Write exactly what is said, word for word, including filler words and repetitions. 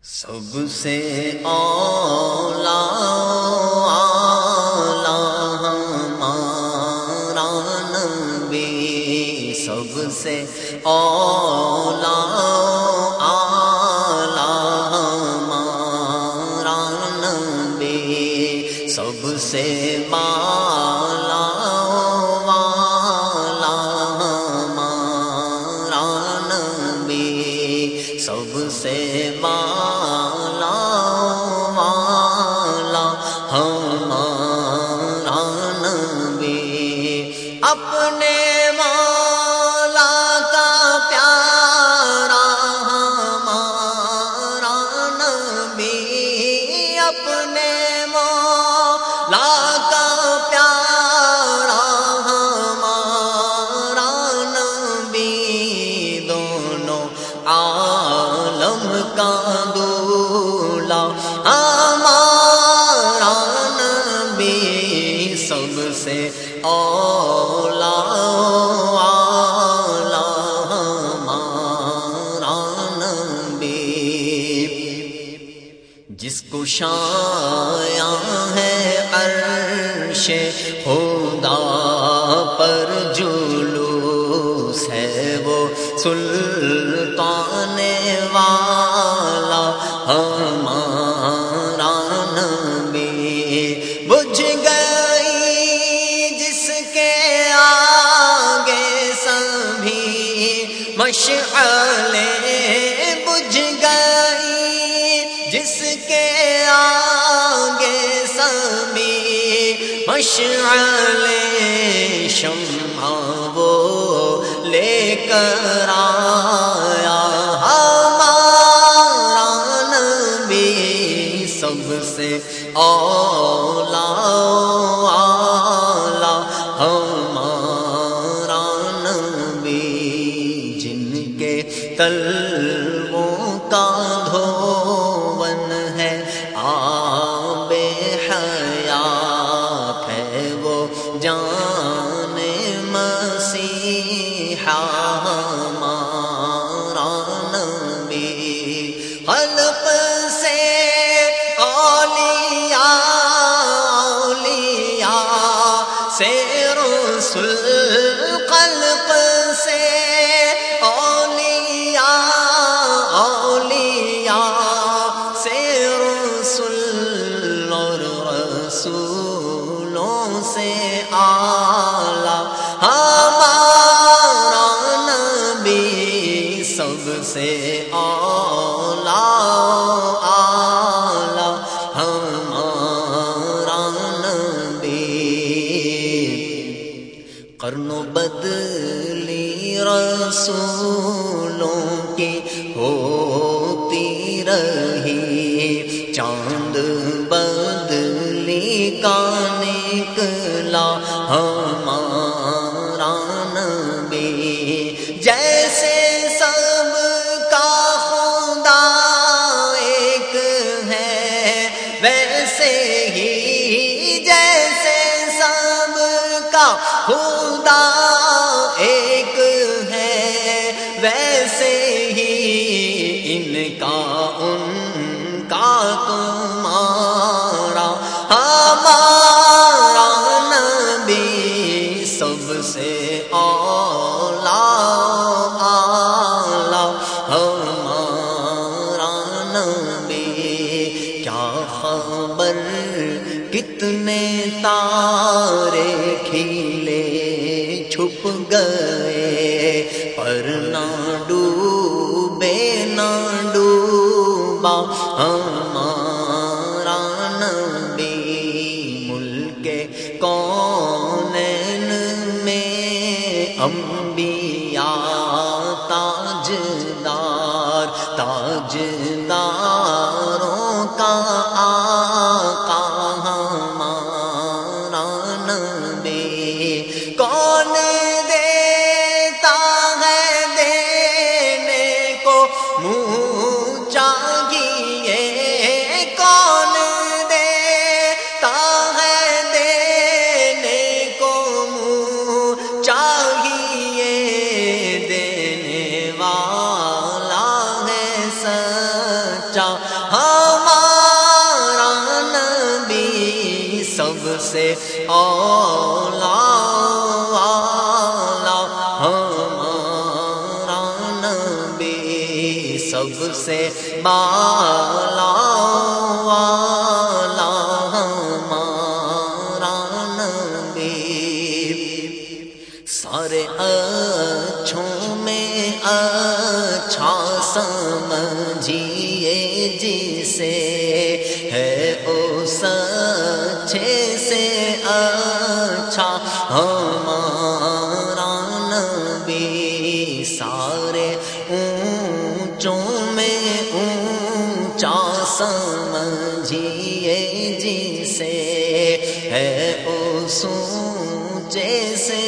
سب سے اولا اعلیٰ ہمارا نبی، سب سے اولا اعلیٰ ہمارا نبی، سب سے بالا والا ہمارا نبی، سب سے بالا والا ہمارا نبی، اپنے مولا کا پیارا ہمارا نبی، اپنے مولا کا پیارا ہمارا نبی، دونوں عالم کا دولا ہمارا نبی، سب سے اولا اعلیٰ ہمارا نبی، جس کو شایع ہے عرش خدا پر جلوس ہے، وہ سلطان والا ہمارا نبی، بجھ گئی جس کے آگے سبھی مشعلیں، بجھ گئی جس کے آگے سبھی مشعلیں، شمع وہ لے کر آیا ہمارا نبی، سب سے اولا اعلیٰ ہمارا نبی، جن کے تلووں کا دھون ہے آب حیات، ہے وہ جان مسیحا ہمارا نبی، خلق سے اولیاء، اولیاء سے رسل، خلق سے اولیاء، اولیاء سے رسل، اور رسولوں سے اعلیٰ ہمارا نبی، سب سے اولا اعلیٰ ہمارا نبی، قرن و بدلی رسولوں کی ہوتی رہی، چاند بدلی کا نکلا ہمارا نبی، جیسے سب کا خدا ایک ہے ویسے ہی، جیسے سب کا خدا ایک ہے ویسے ہی، ان کا ان کا تمہارا ہمارا نبی، سب سے اولا اعلیٰ ہمارا نبی، کیا خبر کتنے تارے کھیلے چھپ گئے، پر نہ ڈوبے نہ ڈوبا ہمارا نبی، ملک کونین میں انبیاء تاجدار، تاجداروں کا آقا ہمارا نبی، کون دیتا ہے دینے کو منہ چاہیے، کون دیتا ہے دینے کو منہ چاہیے، دینے والا ہے سچا سچا ہمارا نبی سب سے اولا والا ہمارا نبی سب سے بالا والا ہمارا نبی سارے اچھوں میں اچھا سمجھیے جسے ہے اس اچھے سے اچھا ہمارا نبی سارے اونچوں میں اونچا سمجھیے جسے ہے اس اونچے سے